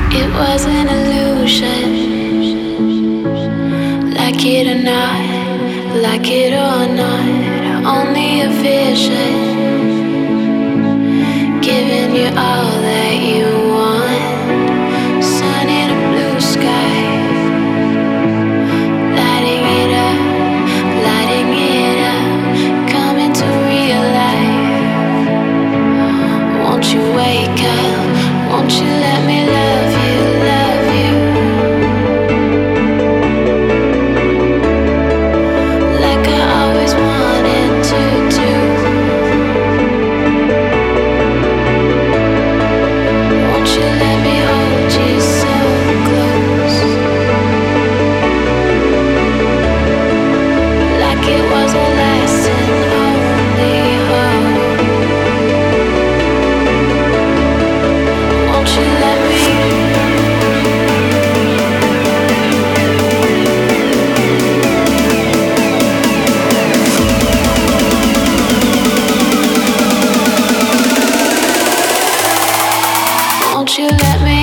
It was an illusion, like it or not, like it or not, only a vision, giving you all that you want. Sun in a blue sky, lighting it up, lighting it up, coming to real life. Won't you wake up? Won't you let me love you, love you? Like I always wanted to do. Won't you let me hold you so close? Like it was our last and only hope. Won't you let me? Won't you let me?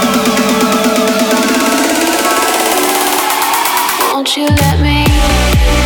Won't you let me?